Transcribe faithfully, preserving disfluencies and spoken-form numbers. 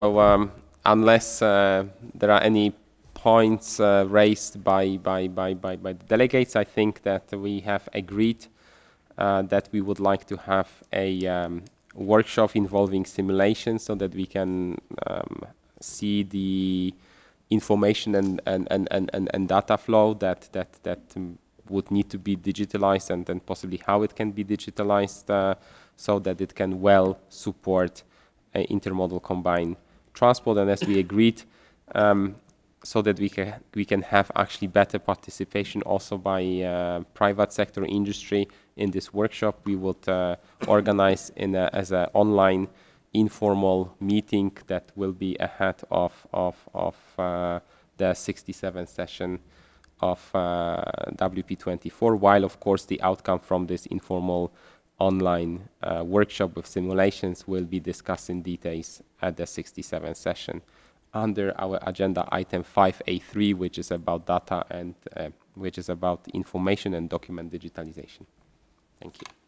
So um, unless uh, there are any points uh, raised by, by, by, by, by the delegates, I think that we have agreed uh, that we would like to have a um, workshop involving simulation so that we can um, see the information and, and, and, and, and, and data flow that, that, that um, would need to be digitalized, and then possibly how it can be digitalized uh, so that it can well support uh, intermodal combined transport. And as we agreed, um, so that we can we can have actually better participation also by uh, private sector industry in this workshop, we would uh, organize in a, as an online informal meeting that will be ahead of of of uh, the sixty-seventh session of uh, W P twenty-four, while of course the outcome from this informal online uh, workshop with simulations will be discussed in details at the sixty-seventh session under our agenda item five A three, which is about data and uh, which is about information and document digitalization. Thank you.